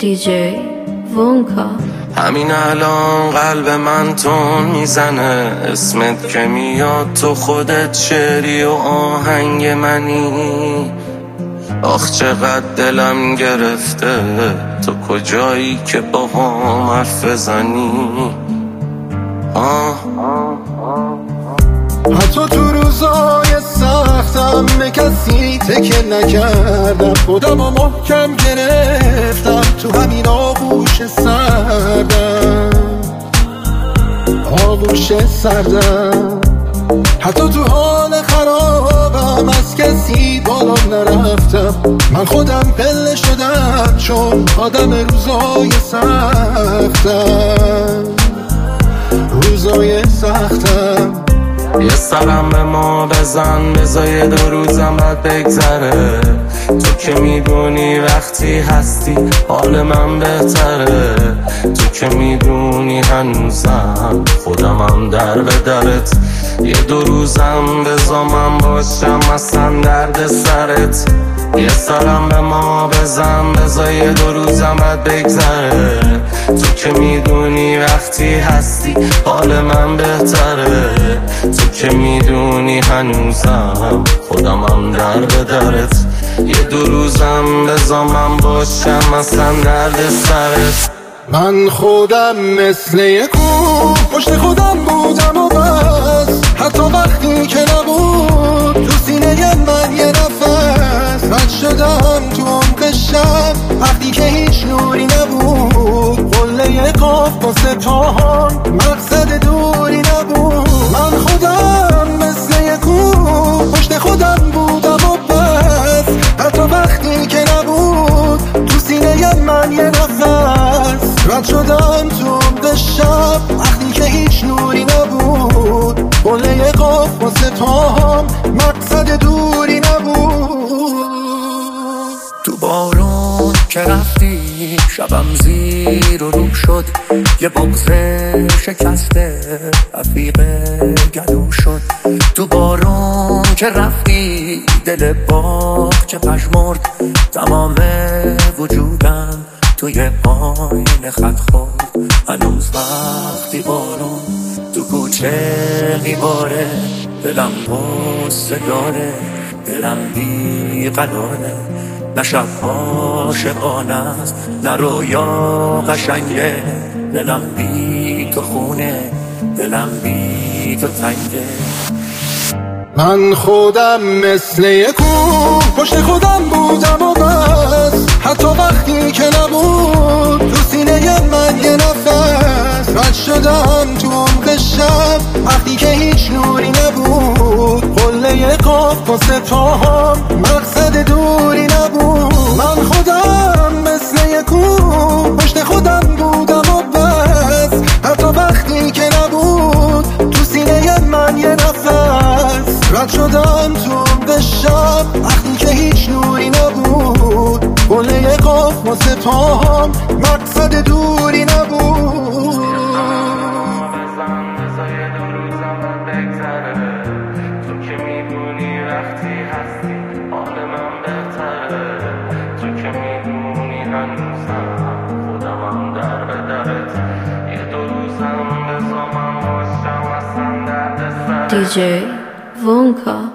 دیجی وونکا. همین الان قلب من تون میزنه، اسمت که میاد تو خودت شعری و آهنگ منی. آخ چقدر دلم گرفته، تو کجایی که با هم حرف بزنی؟ حتی تو روزای سختم به کسی تکه نکردم، خودم رو محکم گرفتم تو همین آغوش سردم. حتی تو حال خرابم از کسی بالا نرفتم، من خودم پله شدم چون آدم روزای سختم. یه سرم به ما بزن، بذار 2 روزم بعد بگذره. تو که میدونی وقتی هستی حال من بهتره. تو که میدونی هنوزم خودمم در به درت. یه 2 روزم بذار من باشم اصلا درد سرت. یه سرم به ما بزن، بذار 2 روزم بعد بگذره. تو که میدونی وقتی هستی حال من بهتره. تو که میدونی هنوزم خودمم در به درت. یه 2 روزم بذار من باشم اصلا درد سرت. من خودم مثل یک کوه پشت خودم بودم و بس، حتی وقتی که نبود تو سینه من یه نفس. رد شدم تو عمق شب وقتی که هیچ نوری نبود، قله قاف با سپاهان مقصد دوری نبود. من خودم مثل یک کوه پشت خودم بودم و بس، حتی وقتی که نبود تو سینه من یه نفس. رد شدم تو عمق شب وقتی که هیچ نوری نبود، قله قاف با سپاهان مقصد دوری نبود. تو بارون که رفتی شبم زیر و رو شد، یه بغض شکسته رفیق گلو شد. تو بارون که رفتی دل باغچه پژمرد، تمام وجودم توی آینه خط خورد. هنوز وقتی بارون تو کوچه میباره، دلم غصه داره، دلم بی قراره. نه شب عاشقانه است نه رویا قشنگه، دلم بی تو خونه، دلم بی تو تنگه. من خودم مثل یک کوه پشت خودم بودم و بس، حتی وقتی که نبود تو سینه من یه نفس. رد شدم تو عمق شب وقتی که هیچ نوری نبود، قله قاف با سپاهان مقصد دوری نبود. من خودم مثل یک کوه پشت خودم بودم و بس، حتی وقتی که نبود تو سینه من یه نفس. رد شدم تو عمق شب وقتی که هیچ نوری نبود، قله قاف با سپاهان مقصد دوری نبود. تو که میدونی وقتی هستی حال من بهتره. تو که میدونی هنوزم خودمم در به درت. یه 2 روزم بذار من باشم اصلا درد سرت. دیجی وونکا.